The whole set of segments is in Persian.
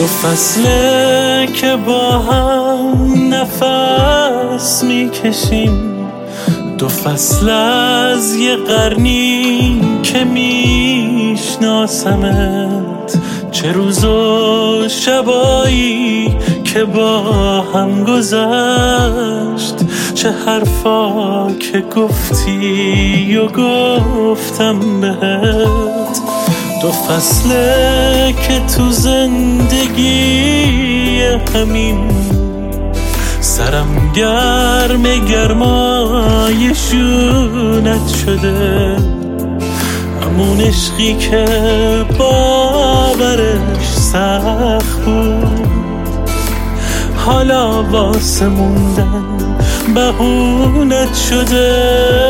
دو فصله که با هم نفس میکشیم، دو فصل از یه قرنی که میشناسمت، چه روز و شبایی که با هم گذشت، چه حرفا که گفتی و گفتم بهت. دو فصله که تو زندگی همین سرم گرم گرمای شونت شده، همون عشقی که باورش سخت بود حالا واسه موندن بهونت شده.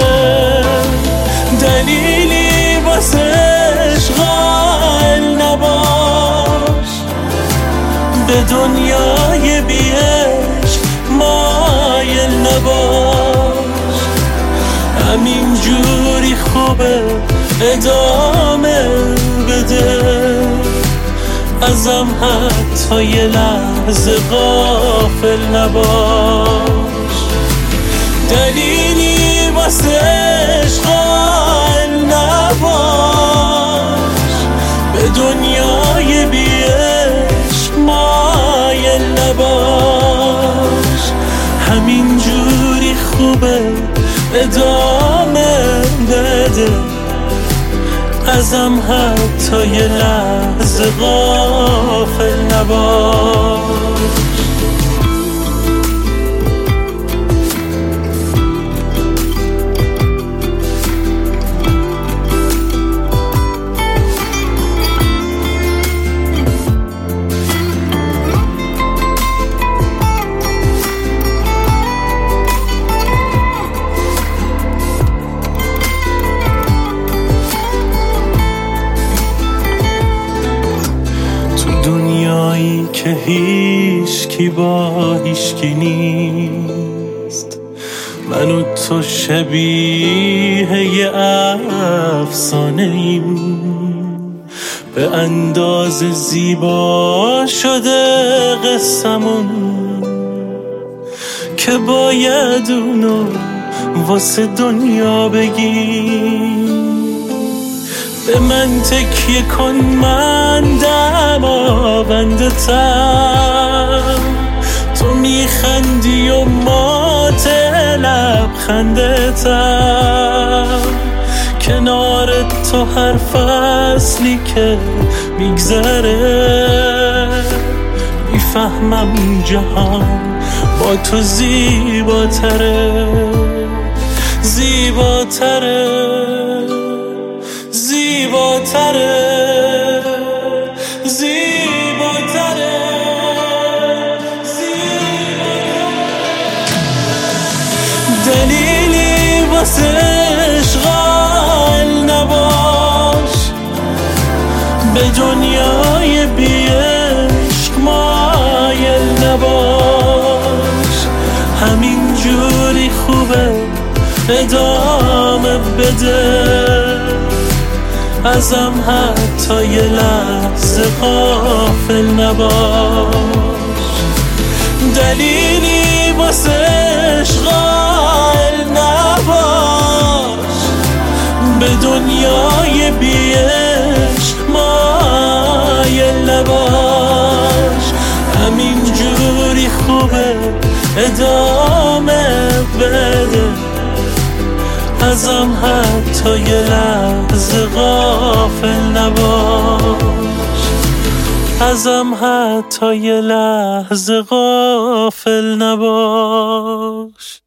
دلیلی واسه عشق قائل نباش، به دنیای بی عشق مایل نباش، همین جوری خوبه ادامه بده، ازم حتی یه لحظه غافل نباش. دلیلی واسه عشق قائل نباش، به دنیای بی عشق مایل نباش، همین جوری خوبه ادامه بده، ازم حتی یه لحظه غافل نباش. دنیایی که هیچکی با هیچکی نیست، من و تو شبیه یه افسانه ایم، به اندازه زیبا شده قصمون که باید اونو واسه دنیا بگیم. به من تکیه کن، من دماونده تم، تو میخندی و مات لبخنده تم، کنار تو هر فصلی که میگذره میفهمم جهان با تو زیباتره، زیباتره، زیباتره، زیباتره، زیباتره. دلیلی واسه عشق قائل نباش، به دنیای بی عشق مایل نباش، همین جوری خوبه ادامه بده، ازم حتی یه لحظه غافل نباش. دلیلی واسه عشق قائل نباش، به دنیای بی عشق مایل نباش، همین جوری خوبه ادامه بده، ازم حتی یه لحظه غافل نباش، ازم حتی یه لحظه غافل نباش.